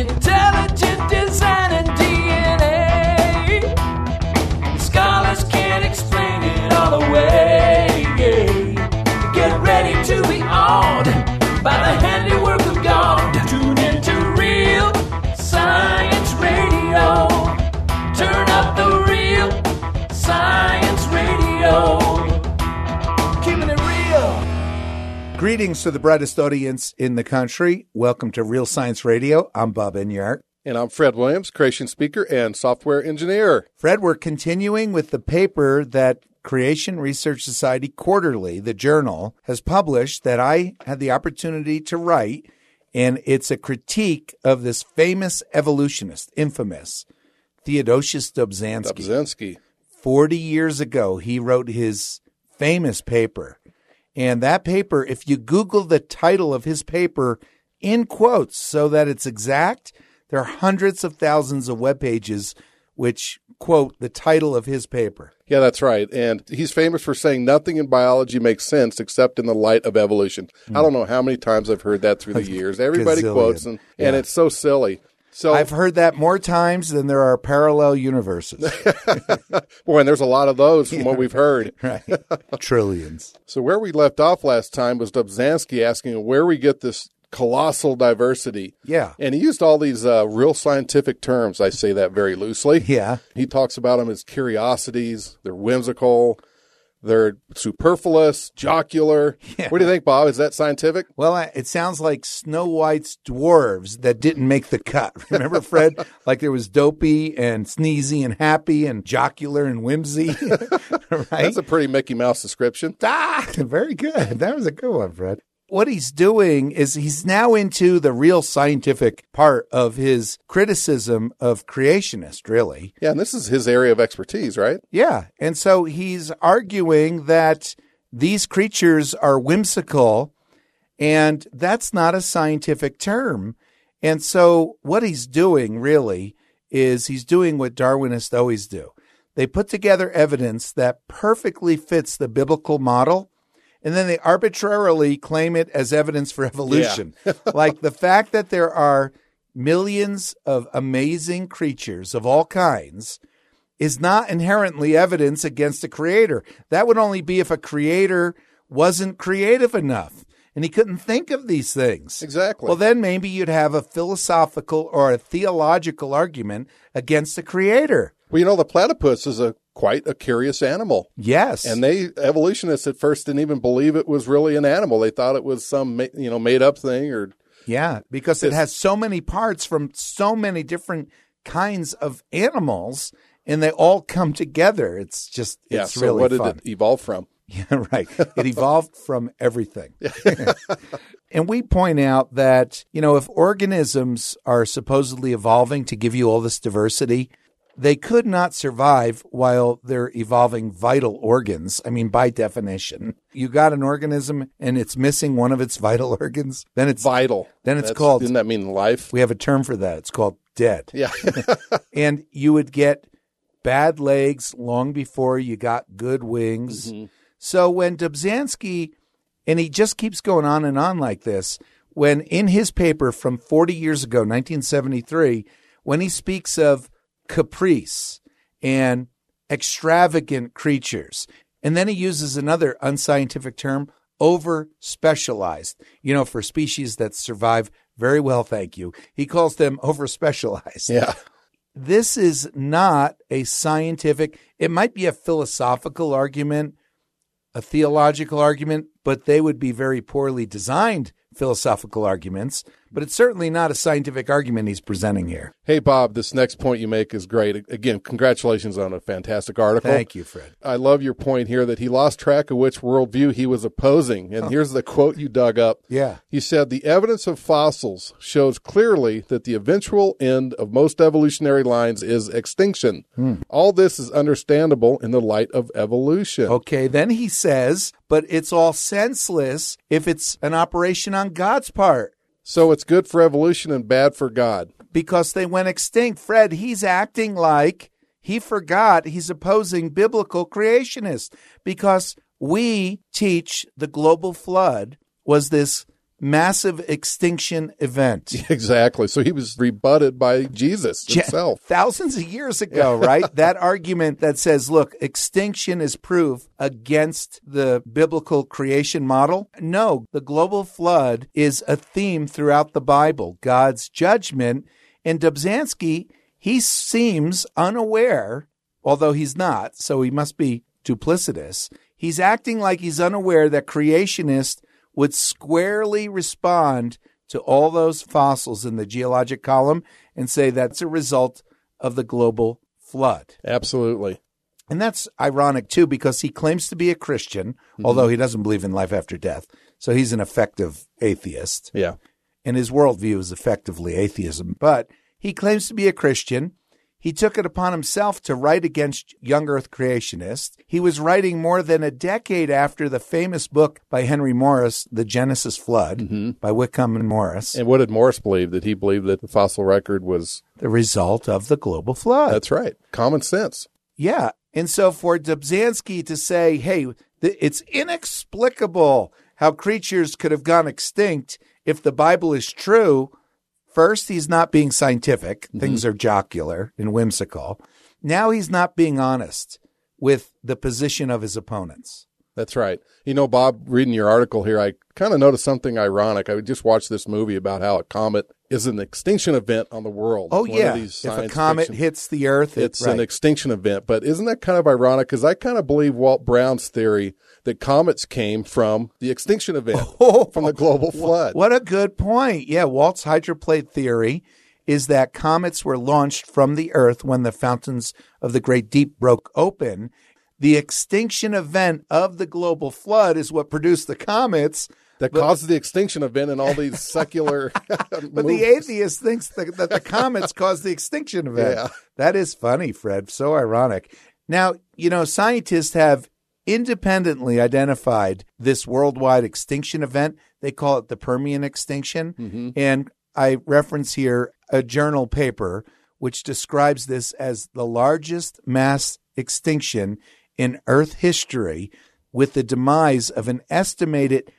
intelligent design and DNA. Scholars can't explain it all away. Get ready to be awed by the handiwork of God. Tune into Real Science Radio. Turn up the Real Science Radio. Keeping it real. Greetings to the brightest audience in the country. Welcome to Real Science Radio. I'm Bob Enyart. And I'm Fred Williams, creation speaker and software engineer. Fred, we're continuing with the paper that Creation Research Society Quarterly, the journal, has published that I had the opportunity to write, and it's a critique of this famous evolutionist, infamous, Theodosius Dobzhansky. 40 years ago, he wrote his famous paper. And that paper, if you Google the title of his paper in quotes so that it's exact, there are hundreds of thousands of web pages which quote the title of his paper. Yeah, that's right. And he's famous for saying nothing in biology makes sense except in the light of evolution. I don't know how many times I've heard that through the years. Everybody quotes, and it's so silly. So I've heard that more times than there are parallel universes. Boy, and there's a lot of those from what we've heard. Right. Trillions. So where we left off last time was Dobzhansky asking where we get this colossal diversity. Yeah. And he used all these real scientific terms. I say that very loosely. Yeah. He talks about them as curiosities. They're whimsical. They're superfluous, jocular. Yeah. What do you think, Bob? Is that scientific? Well, it sounds like Snow White's dwarves that didn't make the cut. Remember, Fred? Like there was dopey and sneezy and happy and jocular and whimsy. Right? That's a pretty Mickey Mouse description. Very good. That was a good one, Fred. What he's doing is he's now into the real scientific part of his criticism of creationists, really. Yeah, and this is his area of expertise, right? Yeah. And so he's arguing that these creatures are whimsical, and that's not a scientific term. And so what he's doing, really, is he's doing what Darwinists always do. They put together evidence that perfectly fits the biblical model, and then they arbitrarily claim it as evidence for evolution. Yeah. Like the fact that there are millions of amazing creatures of all kinds is not inherently evidence against a creator. That would only be if a creator wasn't creative enough and he couldn't think of these things. Exactly. Well, then maybe you'd have a philosophical or a theological argument against the creator. Well, you know, the platypus is quite a curious animal. Yes. And evolutionists at first didn't even believe it was really an animal. They thought it was some, made up thing or. Yeah, because it has so many parts from so many different kinds of animals and they all come together. It's just, it's so really what fun. did it evolve from? Yeah, right. It evolved from everything. And we point out that, if organisms are supposedly evolving to give you all this diversity, they could not survive while they're evolving vital organs. I mean, by definition, you got an organism and it's missing one of its vital organs, then it's vital. Then it's called. Didn't that mean life? We have a term for that. It's called dead. Yeah. And you would get bad legs long before you got good wings. Mm-hmm. So when Dobzhansky, and he just keeps going on and on like this, when in his paper from 40 years ago, 1973, when he speaks of caprice and extravagant creatures. And then he uses another unscientific term, over-specialized, for species that survive very well, thank you. He calls them over-specialized. Yeah. This is not a scientific, it might be a philosophical argument, a theological argument, but they would be very poorly designed philosophical arguments, but it's certainly not a scientific argument he's presenting here. Hey, Bob, this next point you make is great. Again, congratulations on a fantastic article. Thank you, Fred. I love your point here that he lost track of which worldview he was opposing. And here's the quote you dug up. Yeah. He said, "The evidence of fossils shows clearly that the eventual end of most evolutionary lines is extinction. All this is understandable in the light of evolution." Okay, then he says, but it's all senseless if it's an operation on God's part. So it's good for evolution and bad for God. Because they went extinct. Fred, he's acting like he forgot he's opposing biblical creationists because we teach the global flood was this massive extinction event. Exactly. So he was rebutted by Jesus himself. Thousands of years ago, right? That argument that says, look, extinction is proof against the biblical creation model. No, the global flood is a theme throughout the Bible, God's judgment. And Dobzhansky, he seems unaware, although he's not, so he must be duplicitous. He's acting like he's unaware that creationists would squarely respond to all those fossils in the geologic column and say that's a result of the global flood. Absolutely. And that's ironic, too, because he claims to be a Christian, although he doesn't believe in life after death. So he's an effective atheist. Yeah. And his worldview is effectively atheism. But he claims to be a Christian. He took it upon himself to write against young earth creationists. He was writing more than a decade after the famous book by Henry Morris, The Genesis Flood, by Whitcomb and Morris. And what did Morris believe? Did he believe that the fossil record was the result of the global flood? That's right. Common sense. Yeah. And so for Dobzhansky to say, hey, it's inexplicable how creatures could have gone extinct if the Bible is true. First, he's not being scientific. Things are jocular and whimsical. Now he's not being honest with the position of his opponents. That's right. You know, Bob, reading your article here, I kind of noticed something ironic. I just watched this movie about how a comet is an extinction event on the world. Oh, yeah. If a comet hits the Earth, it's an extinction event. But isn't that kind of ironic? Because I kind of believe Walt Brown's theory that comets came from the extinction event, from the global flood. What a good point. Yeah, Walt's hydroplate theory is that comets were launched from the Earth when the fountains of the Great Deep broke open. The extinction event of the global flood is what produced the comets. That caused the extinction event in all these secular But the atheist thinks that the comets caused the extinction event. Yeah. That is funny, Fred. So ironic. Now, scientists have independently identified this worldwide extinction event. They call it the Permian extinction. And I reference here a journal paper which describes this as the largest mass extinction in Earth history, with the demise of an estimated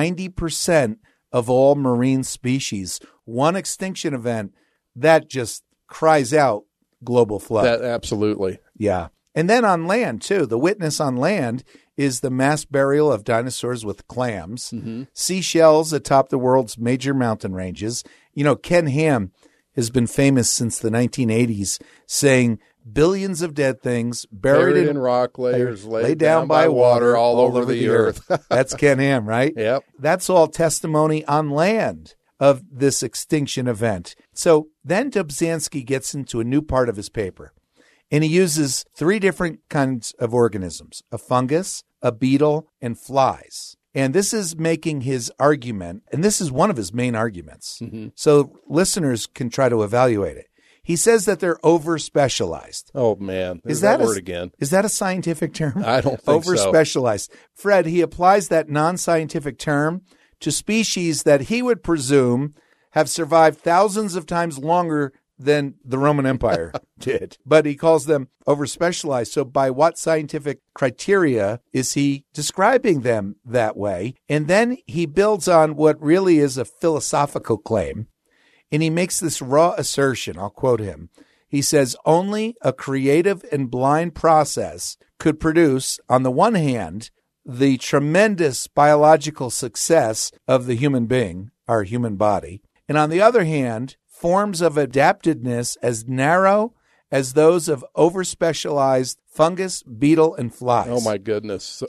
90% of all marine species. One extinction event that just cries out global flood. Absolutely. Yeah. And then on land, too. The witness on land is the mass burial of dinosaurs with clams, seashells atop the world's major mountain ranges. Ken Ham has been famous since the 1980s, saying billions of dead things buried in rock layers, laid down by water all over the earth. That's Ken Ham, right? Yep. That's all testimony on land of this extinction event. So then Dobzhansky gets into a new part of his paper, and he uses 3 different kinds of organisms: a fungus, a beetle, and flies. And this is making his argument, and this is one of his main arguments. So listeners can try to evaluate it. He says that they're over-specialized. Oh, man. Is that word again? Is that a scientific term? I don't think so. Over-specialized. Fred, he applies that non-scientific term to species that he would presume have survived thousands of times longer than the Roman Empire did. But he calls them over-specialized. So by what scientific criteria is he describing them that way? And then he builds on what really is a philosophical claim. And he makes this raw assertion. I'll quote him. He says, only a creative and blind process could produce, on the one hand, the tremendous biological success of the human being, our human body, and on the other hand, forms of adaptedness as narrow as those of over-specialized fungus, beetle, and flies. Oh, my goodness. So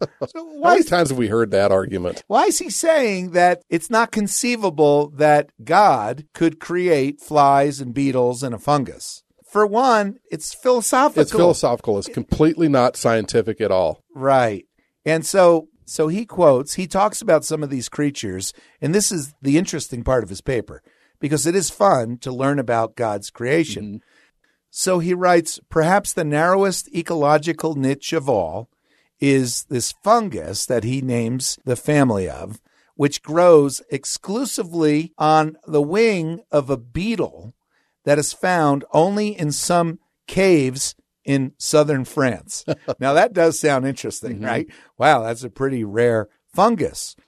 How many times have we heard that argument? Why is he saying that it's not conceivable that God could create flies and beetles and a fungus? For one, it's philosophical. It's philosophical. It's completely not scientific at all. Right. And so he talks about some of these creatures, and this is the interesting part of his paper, because it is fun to learn about God's creation. So he writes, perhaps the narrowest ecological niche of all is this fungus that he names the family of, which grows exclusively on the wing of a beetle that is found only in some caves in southern France. Now, that does sound interesting, right? Wow, that's a pretty rare fungus.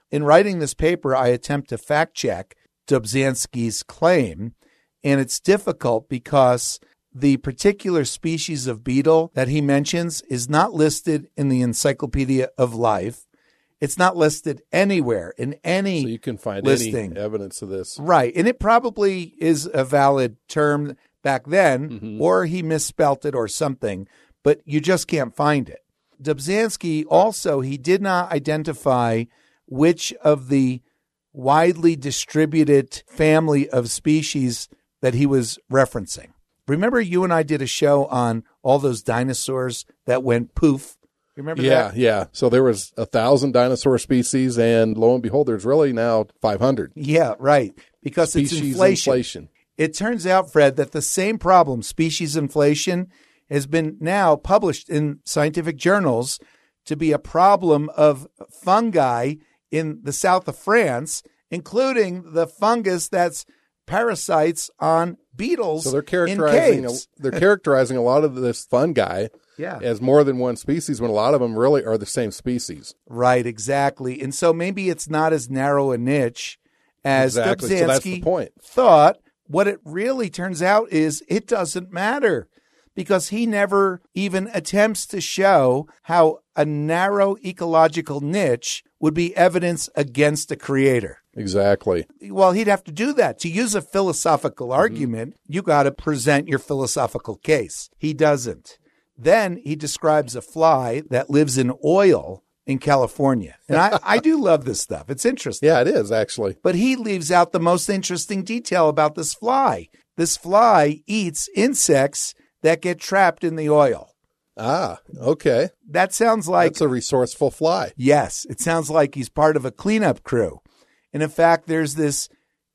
In writing this paper, I attempt to fact-check Dobzhansky's claim, and it's difficult because the particular species of beetle that he mentions is not listed in the Encyclopedia of Life. It's not listed anywhere in any So you can find listing. any evidence of this. Right. And it probably is a valid term back then, or he misspelt it or something, but you just can't find it. Dobzhansky also, he did not identify which of the widely distributed family of species that he was referencing. Remember you and I did a show on all those dinosaurs that went poof? Remember that? Yeah. So there was 1,000 dinosaur species, and lo and behold, there's really now 500. Yeah, right. Because Species it's inflation. inflation. It turns out, Fred, that the same problem, species inflation, has been now published in scientific journals to be a problem of fungi in the south of France, including the fungus that's parasites on beetles. So they're in characterizing caves. they're characterizing a lot of this fungi Yeah. as more than one species, when a lot of them really are the same species. Right, exactly. And so maybe it's not as narrow a niche as Exactly. So that's the Dobzhansky point. thought. What it really turns out is it doesn't matter, because he never even attempts to show how a narrow ecological niche would be evidence against a creator. Exactly. Well, he'd have to do that. To use a philosophical argument, you got to present your philosophical case. He doesn't. Then he describes a fly that lives in oil in California. And I do love this stuff. It's interesting. Yeah, it is, actually. But he leaves out the most interesting detail about this fly. This fly eats insects that get trapped in the oil. Ah, okay. That sounds like... That's a resourceful fly. Yes, it sounds like he's part of a cleanup crew. And in fact, there's this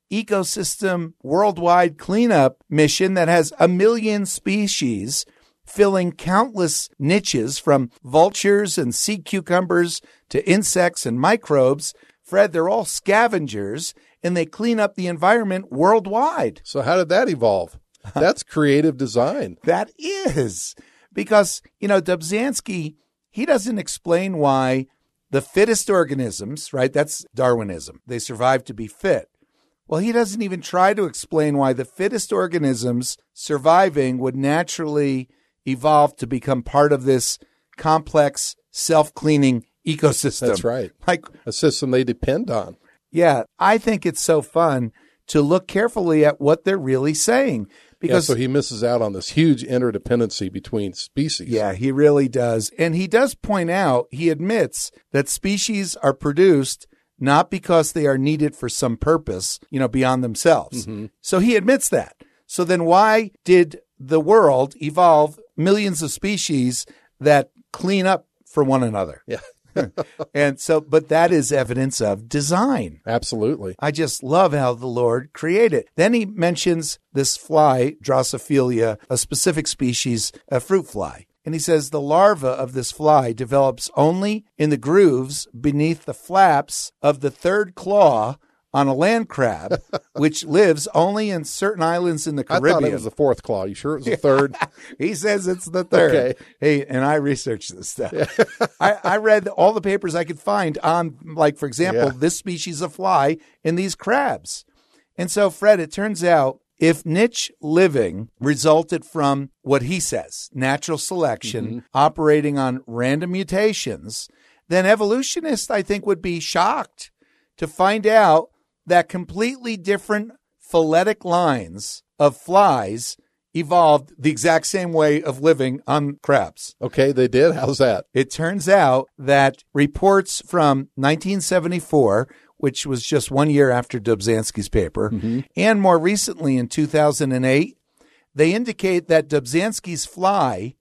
ecosystem worldwide cleanup mission that has 1 million species filling countless niches, from vultures and sea cucumbers to insects and microbes. Fred, they're all scavengers, and they clean up the environment worldwide. So how did that evolve? That's creative design. That is. Because, Dobzhansky, he doesn't explain why the fittest organisms, right? That's Darwinism. They survive to be fit. Well, he doesn't even try to explain why the fittest organisms surviving would naturally evolve to become part of this complex, self-cleaning ecosystem. That's right. Like, A system they depend on. yeah, I think it's so fun to look carefully at what they're really saying. Because So he misses out on this huge interdependency between species. yeah, he really does. And he does point out, he admits that species are produced not because they are needed for some purpose, beyond themselves. So he admits that. So then why did the world evolve millions of species that clean up for one another? Yeah. And so, but that is evidence of design. Absolutely. I just love how the Lord created. Then he mentions this fly, Drosophila, a specific species, a fruit fly. And he says the larva of this fly develops only in the grooves beneath the flaps of the third claw on a land crab, which lives only in certain islands in the I Caribbean. thought it was the fourth claw. You sure it was the third? He says it's the third. Okay. Hey, and I researched this stuff. I read all the papers I could find on, like, for example, this species of fly in these crabs. And so, Fred, it turns out if niche living resulted from what he says, natural selection operating on random mutations, then evolutionists, I think, would be shocked to find out that completely different phyletic lines of flies evolved the exact same way of living on crabs. Okay, they did. How's that? It turns out that reports from 1974, which was just 1 year after Dobzhansky's paper, and more recently in 2008, they indicate that Dobzhansky's fly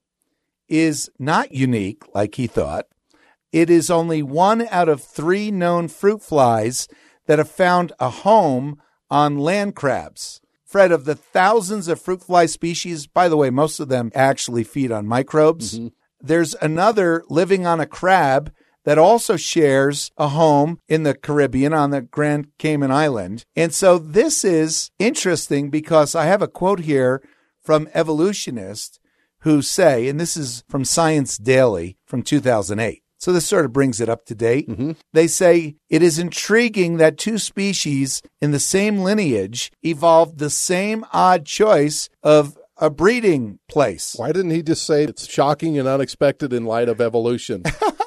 is not unique like he thought. It is only 1 out of 3 known fruit flies that have found a home on land crabs. Fred, of the thousands of fruit fly species, by the way, most of them actually feed on microbes. There's another living on a crab that also shares a home in the Caribbean on the Grand Cayman Island. And so this is interesting because I have a quote here from evolutionists who say, and this is from Science Daily from 2008. So this sort of brings it up to date. They say it is intriguing that two species in the same lineage evolved the same odd choice of a breeding place. Why didn't he just say it's shocking and unexpected in light of evolution?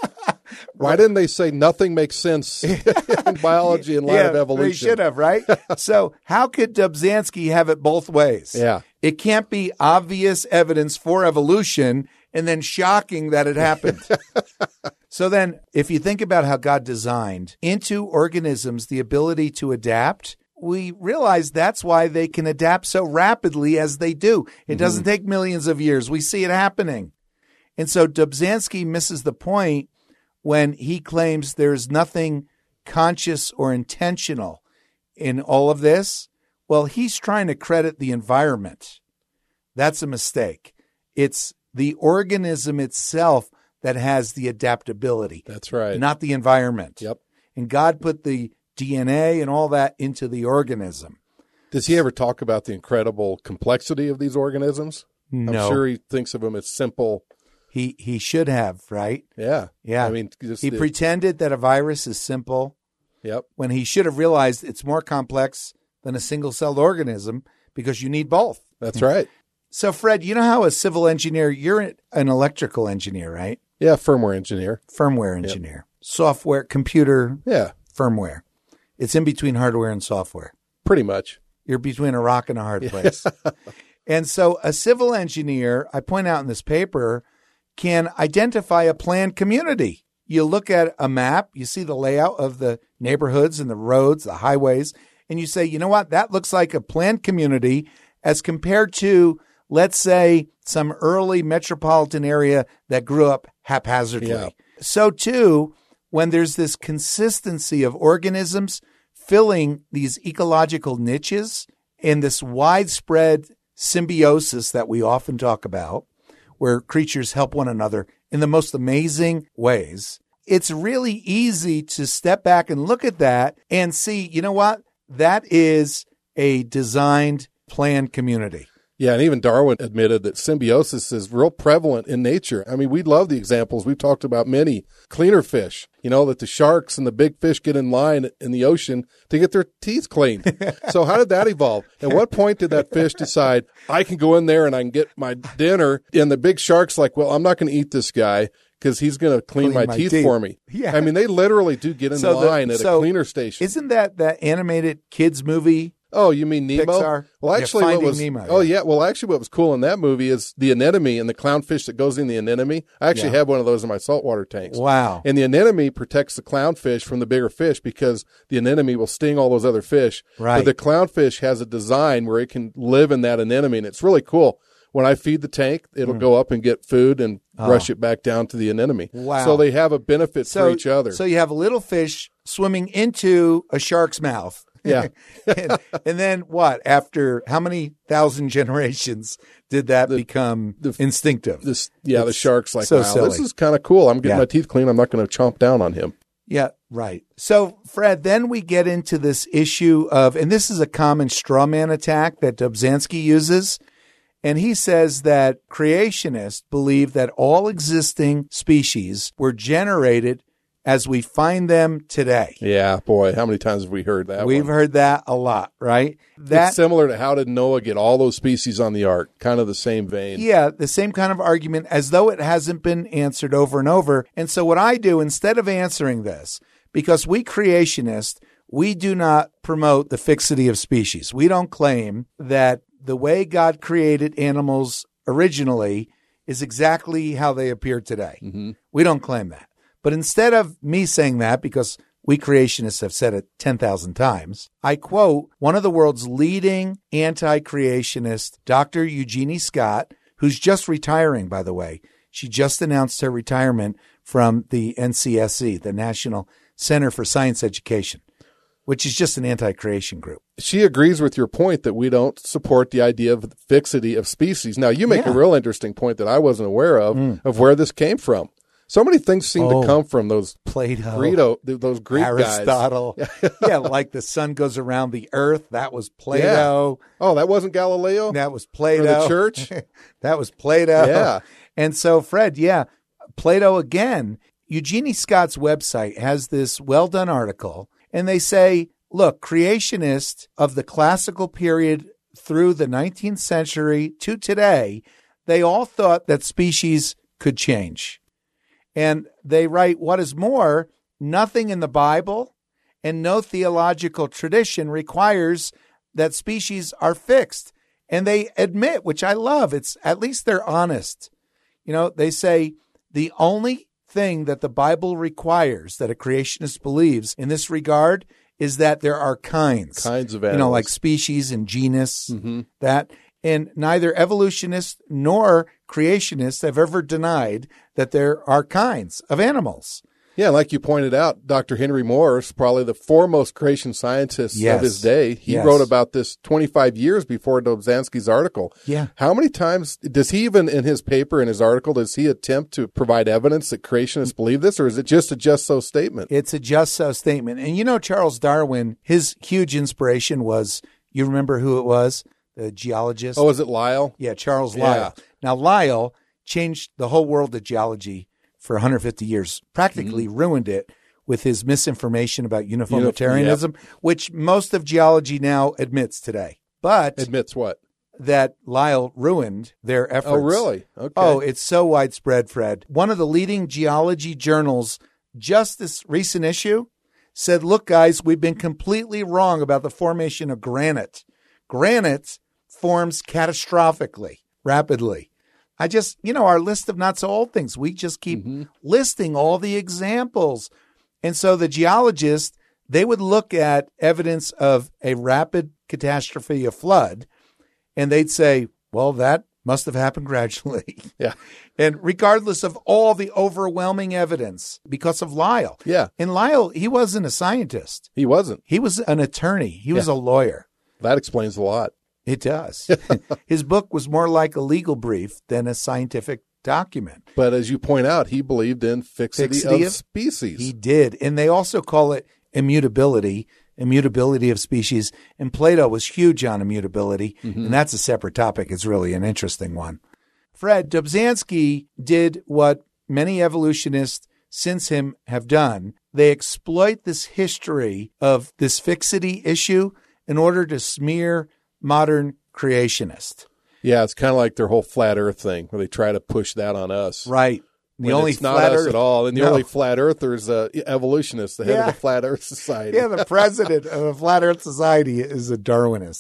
Why didn't they say nothing makes sense in biology in light of evolution? They should have, right? So how could Dobzhansky have it both ways? Yeah. It can't be obvious evidence for evolution and then shocking that it happened. So then, if you think about how God designed into organisms the ability to adapt, we realize that's why they can adapt so rapidly as they do. It doesn't take millions of years. We see it happening. And so Dobzhansky misses the point when he claims there's nothing conscious or intentional in all of this. Well, he's trying to credit the environment. That's a mistake. It's the organism itself that has the adaptability. That's right. Not the environment. Yep. And God put the DNA and all that into the organism. Does he ever talk about the incredible complexity of these organisms? No. I'm sure he thinks of them as simple. He should have, right? Yeah. Yeah. I mean, just he pretended that a virus is simple Yep. when he should have realized it's more complex than a single-celled organism because you need both. That's right. So, Fred, you know how a civil engineer, you're an electrical engineer, right? Yeah, firmware engineer. Firmware engineer. Software, computer, Yeah, firmware. It's in between hardware and software. pretty much. You're between a rock and a hard place. And so a civil engineer, I point out in this paper, can identify a planned community. You look at a map, you see the layout of the neighborhoods and the roads, the highways, and you say, you know what, that looks like a planned community as compared to, let's say, some early metropolitan area that grew up haphazardly. Yeah. So too, when there's this consistency of organisms filling these ecological niches and this widespread symbiosis that we often talk about, where creatures help one another in the most amazing ways, it's really easy to step back and look at that and see, you know what? That is a designed, planned community. Yeah, and even Darwin admitted that symbiosis is real prevalent in nature. I mean, we love the examples. We've talked about many. Cleaner fish, that the sharks and the big fish get in line in the ocean to get their teeth cleaned. So how did that evolve? At what point did that fish decide, I can go in there and I can get my dinner? And the big shark's like, well, I'm not going to eat this guy because he's going to clean my teeth for me. Yeah. I mean, they literally do get in line at a cleaner station. Isn't that animated kids movie? Oh, you mean Nemo? Pixar? Well, actually, Yeah, what was Finding Nemo, oh yeah. yeah, well, actually, what was cool in that movie is the anemone and the clownfish that goes in the anemone. I actually have one of those in my saltwater tanks. Wow. And the anemone protects the clownfish from the bigger fish because the anemone will sting all those other fish. Right. But the clownfish has a design where it can live in that anemone, and it's really cool. When I feed the tank, it'll go up and get food and rush it back down to the anemone. Wow. So they have a benefit for each other. So you have a little fish swimming into a shark's mouth. Yeah. and then what? After how many thousand generations did that become instinctive? The shark's like, so wow, silly. this is kind of cool. I'm getting Yeah. my teeth clean. I'm not going to chomp down on him. Yeah, right. So, Fred, then we get into this issue of, and this is a common straw man attack that Dobzhansky uses. And he says that creationists believe that all existing species were generated as we find them today. Yeah, boy, how many times have we heard that? We've heard that a lot, right? It's similar to how did Noah get all those species on the ark? Kind of the same vein. Yeah, the same kind of argument as though it hasn't been answered over and over. And so what I do, instead of answering this, because we creationists, we do not promote the fixity of species. We don't claim that the way God created animals originally is exactly how they appear today. Mm-hmm. We don't claim that. But instead of me saying that, because we creationists have said it 10,000 times, I quote one of the world's leading anti-creationist, Dr. Eugenie Scott, who's just retiring, by the way. She just announced her retirement from the NCSE, the National Center for Science Education, which is just an anti-creation group. She agrees with your point that we don't support the idea of the fixity of species. Now, you make a real interesting point that I wasn't aware of where this came from. So many things seem to come from those Plato, those Greek Aristotle. guys. Yeah, like the sun goes around the earth. That was Plato. Yeah. Oh, that wasn't Galileo? That was Plato. Or the church? That was Plato. Yeah. And so, Fred, Plato again Eugenie Scott's website has this well-done article, and they say, look, creationists of the classical period through the 19th century to today, they all thought that species could change. And they write, what is more, nothing in the Bible and no theological tradition requires that species are fixed. And they admit, which I love, it's at least they're honest. You know, they say the only thing that the Bible requires that a creationist believes in this regard is that there are kinds of animals. You know, like species and genus, that. And neither evolutionists nor creationists have ever denied that there are kinds of animals. Yeah, like you pointed out, Dr. Henry Morris, probably the foremost creation scientist of his day. He wrote about this 25 years before Dobzhansky's article. Yeah. How many times does he even, in his paper, in his article, does he attempt to provide evidence that creationists believe this, or is it just a just-so statement? It's a just-so statement. And you know, Charles Darwin, his huge inspiration was, you remember who it was? The geologist. Oh, was it Lyell? Yeah, Charles Lyell. Now, Lyell changed the whole world of geology for 150 years, practically ruined it with his misinformation about uniformitarianism, which most of geology now admits today. But admits what? That Lyell ruined their efforts. Oh, really? Okay. Oh, it's so widespread, Fred. One of the leading geology journals, just this recent issue, said, look, guys, we've been completely wrong about the formation of granite. Granite forms catastrophically, rapidly. I just, our list of not so old things, we just keep listing all the examples. And so the geologists, they would look at evidence of a rapid catastrophe, a flood, and they'd say, well, that must have happened gradually. Yeah. And regardless of all the overwhelming evidence, because of Lyell. Yeah. And Lyell, he wasn't a scientist. He wasn't. He was an attorney. He was a lawyer. That explains a lot. It does. His book was more like a legal brief than a scientific document. But as you point out, he believed in fixity of species. He did. And they also call it immutability of species. And Plato was huge on immutability. And that's a separate topic. It's really an interesting one. Fred, Dobzhansky did what many evolutionists since him have done. They exploit this history of this fixity issue in order to smear modern creationists. Yeah, it's kind of like their whole flat earth thing where they try to push that on us. Right. The only it's not us at all. And the only flat earthler is evolutionist, the head of the Flat Earth Society. Yeah, the president of the Flat Earth Society is a Darwinist.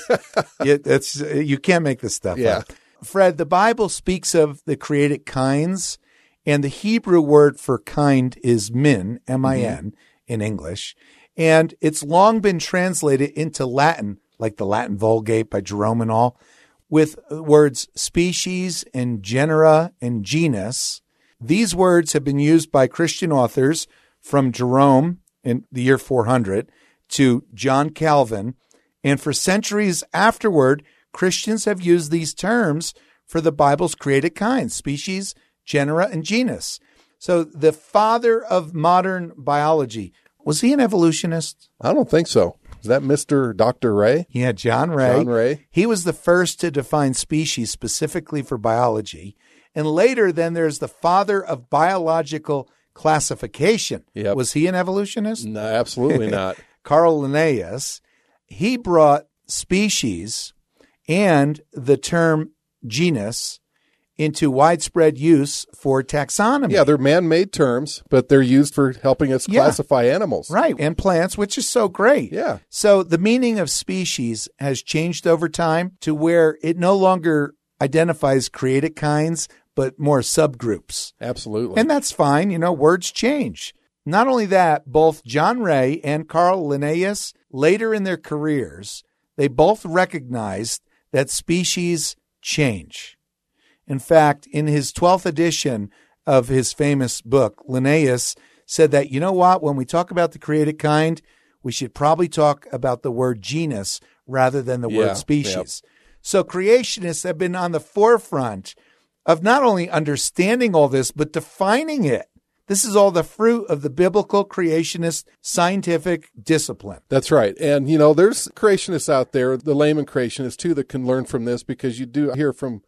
That's just, you can't make this stuff up. Fred, the Bible speaks of the created kinds, and the Hebrew word for kind is min, M-I-N, in English. And it's long been translated into Latin, like the Latin Vulgate by Jerome and all, with words species and genera and genus. These words have been used by Christian authors from Jerome in the year 400 to John Calvin. And for centuries afterward, Christians have used these terms for the Bible's created kinds, species, genera, and genus. So the father of modern biology, was he an evolutionist? I don't think so. Is that Mr. Dr. Ray? Yeah, John Ray. John Ray. He was the first to define species specifically for biology. And later, then there's the father of biological classification. Yep. Was he an evolutionist? No, absolutely not. Carl Linnaeus. He brought species and the term genus into widespread use for taxonomy. Yeah, they're man-made terms, but they're used for helping us classify animals. Right, and plants, which is so great. Yeah. So the meaning of species has changed over time to where it no longer identifies created kinds, but more subgroups. Absolutely. And that's fine. Words change. Not only that, both John Ray and Carl Linnaeus, later in their careers, they both recognized that species change. In fact, in his 12th edition of his famous book, Linnaeus said that, when we talk about the created kind, we should probably talk about the word genus rather than the word species. Yep. So creationists have been on the forefront of not only understanding all this, but defining it. This is all the fruit of the biblical creationist scientific discipline. That's right. And, there's creationists out there, the layman creationists, too, that can learn from this, because you do hear from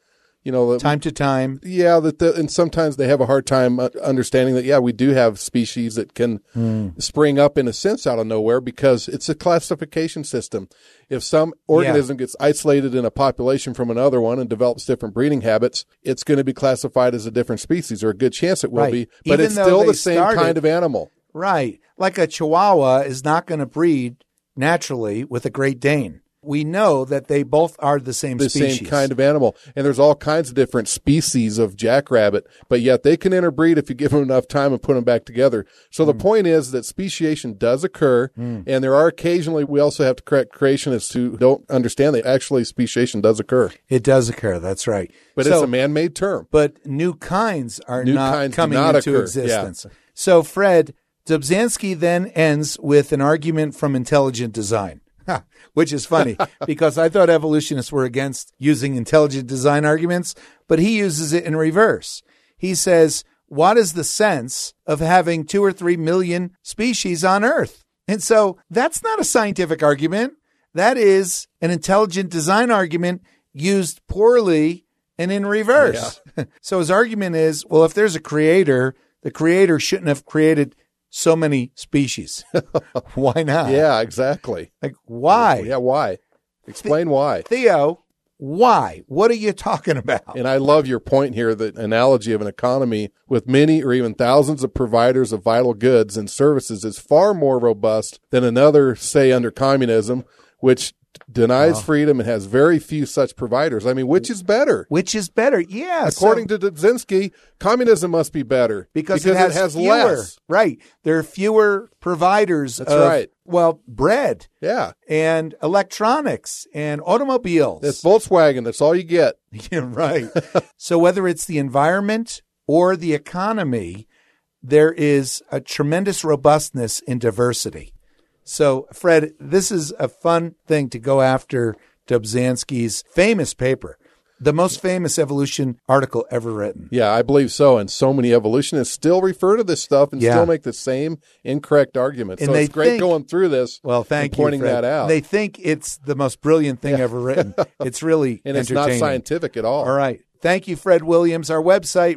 time to time. Yeah, and sometimes they have a hard time understanding that, we do have species that can spring up in a sense out of nowhere because it's a classification system. If some organism gets isolated in a population from another one and develops different breeding habits, it's going to be classified as a different species, or a good chance it will be, but Even it's though still they the same started- kind of animal. Right. Like a Chihuahua is not going to breed naturally with a Great Dane. We know that they both are the same species. Same kind of animal. And there's all kinds of different species of jackrabbit, but yet they can interbreed if you give them enough time and put them back together. So the point is that speciation does occur, and there are occasionally, we also have to correct creationists who don't understand that actually speciation does occur. It does occur, that's right. But it's a man-made term. But new kinds are New not kinds do coming not into occur. existence. So, Fred, Dobzhansky then ends with an argument from intelligent design. Which is funny because I thought evolutionists were against using intelligent design arguments, but he uses it in reverse. He says, what is the sense of having 2 or 3 million species on Earth? And so that's not a scientific argument. That is an intelligent design argument used poorly and in reverse. Yeah. So his argument is, well, if there's a creator, the creator shouldn't have created so many species. Why not? Yeah, exactly. Like, why? Yeah, why? Explain why. Theo, why? What are you talking about? And I love your point here, the analogy of an economy with many or even thousands of providers of vital goods and services is far more robust than another, say, under communism, which denies freedom and has very few such providers. I mean, which is better? Which is better? Yeah. According to Dobzhansky, communism must be better because it has fewer, less. Right. There are fewer providers That's of, right. well, bread. Yeah. And electronics and automobiles. It's Volkswagen. That's all you get. Yeah, right. So whether it's the environment or the economy, there is a tremendous robustness in diversity. So, Fred, this is a fun thing to go after Dobzhansky's famous paper, the most famous evolution article ever written. Yeah, I believe so. And so many evolutionists still refer to this stuff and still make the same incorrect arguments. And so it's great going through this. Well, thank you, pointing Fred. that out. They think it's the most brilliant thing ever written. It's really and it's entertaining. not scientific at all. All right. Thank you, Fred Williams. Our website,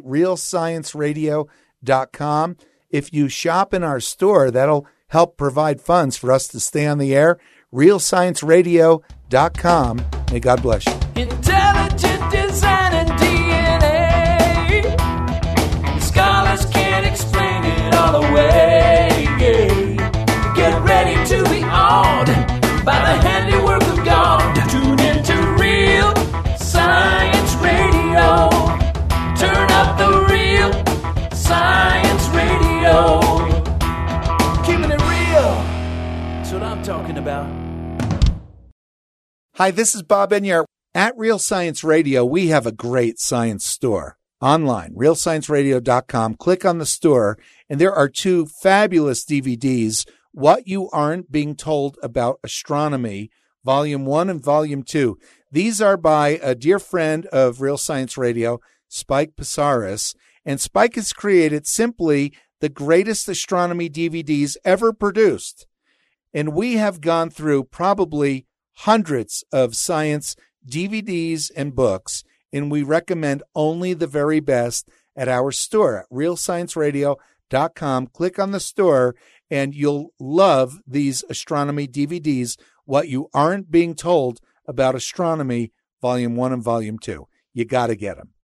realscienceradio.com. If you shop in our store, that'll help provide funds for us to stay on the air. realscienceradio.com. May God bless you. Intelligent design and DNA. The scholars can't explain it all away. Get ready to be awed by the handiwork of God. Tune into Real Science Radio. Turn up the Real Science Radio. Keeping it real. That's what I'm talking about. Hi, this is Bob Enyart. At Real Science Radio, we have a great science store. Online, realscienceradio.com. Click on the store, and there are 2 fabulous DVDs, What You Aren't Being Told About Astronomy, Volume 1 and Volume 2. These are by a dear friend of Real Science Radio, Spike Psaris, and Spike has created simply the greatest astronomy DVDs ever produced. And we have gone through probably hundreds of science DVDs and books, and we recommend only the very best at our store at realscienceradio.com. Click on the store, and you'll love these astronomy DVDs, What You Aren't Being Told About Astronomy, Volume 1 and Volume 2. You got to get them.